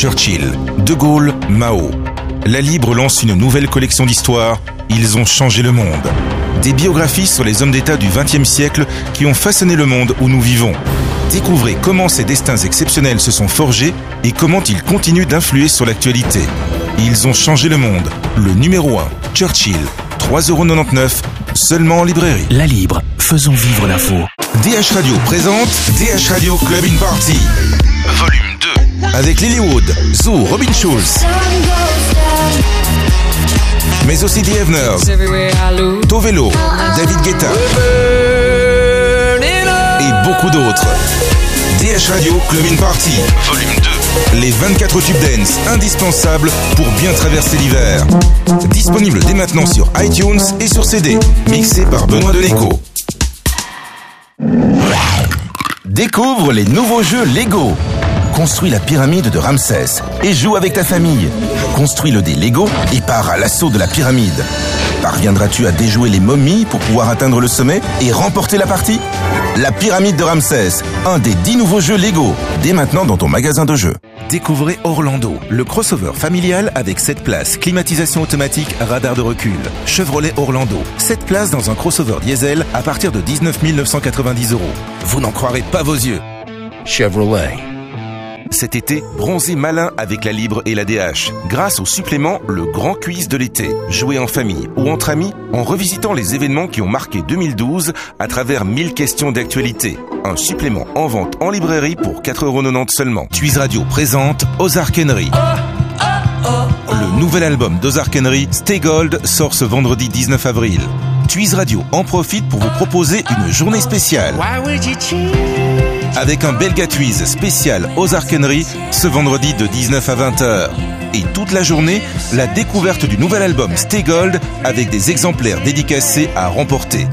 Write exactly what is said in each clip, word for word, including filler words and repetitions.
Churchill, De Gaulle, Mao. La Libre lance une nouvelle collection d'histoires. Ils ont changé le monde. Des biographies sur les hommes d'État du vingtième siècle qui ont façonné le monde où nous vivons. Découvrez comment ces destins exceptionnels se sont forgés et comment ils continuent d'influer sur l'actualité. Ils ont changé le monde. Le numéro un, Churchill, trois euros quatre-vingt-dix-neuf, seulement en librairie. La Libre, faisons vivre l'info. D H Radio présente D H Radio Club in Party, volume deux, avec Lilywood, Zoo, Robin Schulz, mais aussi The Eveners, Tovelo, David Guetta et beaucoup d'autres. D H Radio Club in Party, volume deux. Les vingt-quatre tubes dance indispensables pour bien traverser l'hiver. Disponible dès maintenant sur iTunes et sur C D. Mixé par Benoît Deneco. Découvre les nouveaux jeux Lego. Construis la pyramide de Ramsès et joue avec ta famille. Construis le dé Lego et pars à l'assaut de la pyramide. Parviendras-tu à déjouer les momies pour pouvoir atteindre le sommet et remporter la partie ? La pyramide de Ramsès, un des dix nouveaux jeux Lego, dès maintenant dans ton magasin de jeux. Découvrez Orlando, le crossover familial avec sept places, climatisation automatique, radar de recul. Chevrolet Orlando, sept places dans un crossover diesel à partir de dix-neuf mille neuf cent quatre-vingt-dix euros. Vous n'en croirez pas vos yeux. Chevrolet. Cet été, bronzez malin avec la Libre et la D H. Grâce au supplément Le Grand Quiz de l'été. Jouez en famille ou entre amis en revisitant les événements qui ont marqué deux mille douze à travers mille questions d'actualité. Un supplément en vente en librairie pour quatre euros quatre-vingt-dix seulement. Twiz Radio présente Ozark Henry. Le nouvel album d'Ozark Henry, Stay Gold, sort ce vendredi dix-neuf avril. Twiz Radio en profite pour vous proposer une journée spéciale. Avec un Belga Twiz spécial Ozark Henry ce vendredi de dix-neuf à vingt heures. Et toute la journée, la découverte du nouvel album Stay Gold avec des exemplaires dédicacés à remporter.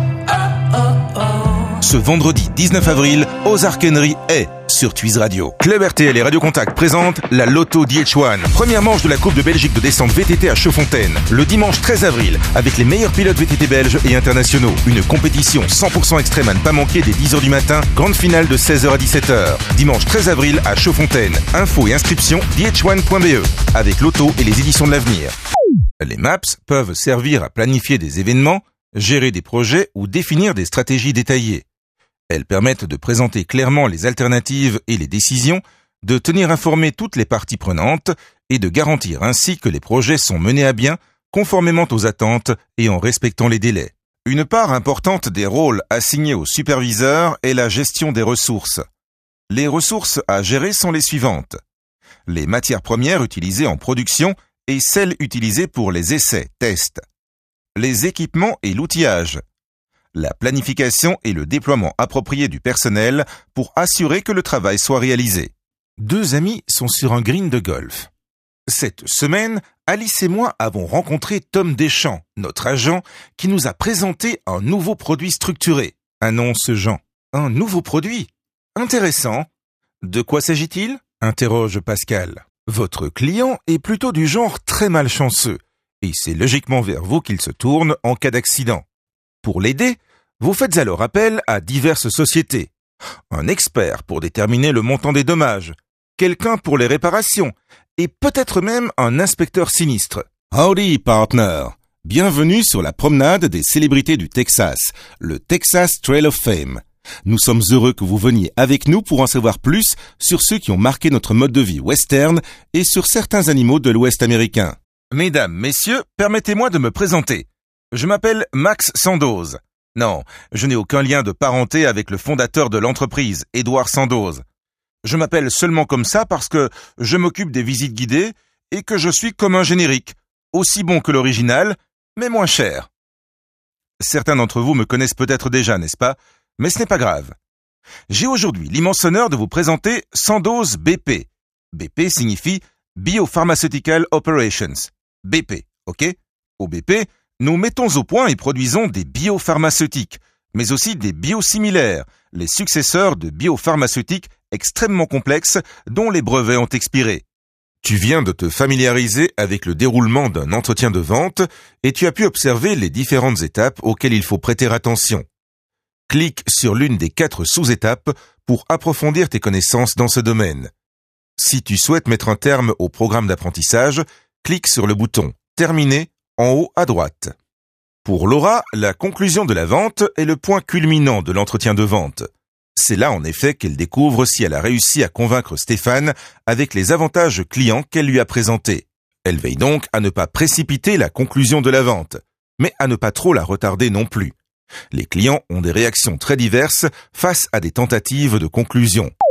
Ce vendredi dix-neuf avril, Ozark Henry est sur Twiz Radio. Club R T L et Radio Contact présentent la Loto D H un. Première manche de la Coupe de Belgique de descente V T T à Chaudfontaine. Le dimanche treize avril, avec les meilleurs pilotes V T T belges et internationaux. Une compétition cent pour cent extrême à ne pas manquer dès dix heures du matin. Grande finale de seize heures à dix-sept heures. Dimanche treize avril à Chaudfontaine. Infos et inscriptions d h one point b e. Avec Loto et les éditions de l'avenir. Les maps peuvent servir à planifier des événements, gérer des projets ou définir des stratégies détaillées. Elles permettent de présenter clairement les alternatives et les décisions, de tenir informées toutes les parties prenantes et de garantir ainsi que les projets sont menés à bien conformément aux attentes et en respectant les délais. Une part importante des rôles assignés aux superviseurs est la gestion des ressources. Les ressources à gérer sont les suivantes. Les matières premières utilisées en production et celles utilisées pour les essais, tests. Les équipements et l'outillage. La planification et le déploiement approprié du personnel pour assurer que le travail soit réalisé. Deux amis sont sur un green de golf. Cette semaine, Alice et moi avons rencontré Tom Deschamps, notre agent, qui nous a présenté un nouveau produit structuré, annonce Jean. Un nouveau produit ? Intéressant. De quoi s'agit-il ? Interroge Pascal. Votre client est plutôt du genre très malchanceux, et c'est logiquement vers vous qu'il se tourne en cas d'accident. Pour l'aider, vous faites alors appel à diverses sociétés. Un expert pour déterminer le montant des dommages, quelqu'un pour les réparations, et peut-être même un inspecteur sinistre. Howdy, partner. Bienvenue sur la promenade des célébrités du Texas, le Texas Trail of Fame. Nous sommes heureux que vous veniez avec nous pour en savoir plus sur ceux qui ont marqué notre mode de vie western et sur certains animaux de l'Ouest américain. Mesdames, messieurs, permettez-moi de me présenter. Je m'appelle Max Sandoz. Non, je n'ai aucun lien de parenté avec le fondateur de l'entreprise, Édouard Sandoz. Je m'appelle seulement comme ça parce que je m'occupe des visites guidées et que je suis comme un générique, aussi bon que l'original, mais moins cher. Certains d'entre vous me connaissent peut-être déjà, n'est-ce pas ? Mais ce n'est pas grave. J'ai aujourd'hui l'immense honneur de vous présenter Sandoz B P. B P signifie Biopharmaceutical Operations. B P, ok ? Au B P, nous mettons au point et produisons des biopharmaceutiques, mais aussi des biosimilaires, les successeurs de biopharmaceutiques extrêmement complexes dont les brevets ont expiré. Tu viens de te familiariser avec le déroulement d'un entretien de vente et tu as pu observer les différentes étapes auxquelles il faut prêter attention. Clique sur l'une des quatre sous-étapes pour approfondir tes connaissances dans ce domaine. Si tu souhaites mettre un terme au programme d'apprentissage, clique sur le bouton « Terminer » en haut à droite. Pour Laura, la conclusion de la vente est le point culminant de l'entretien de vente. C'est là en effet qu'elle découvre si elle a réussi à convaincre Stéphane avec les avantages clients qu'elle lui a présentés. Elle veille donc à ne pas précipiter la conclusion de la vente, mais à ne pas trop la retarder non plus. Les clients ont des réactions très diverses face à des tentatives de conclusion.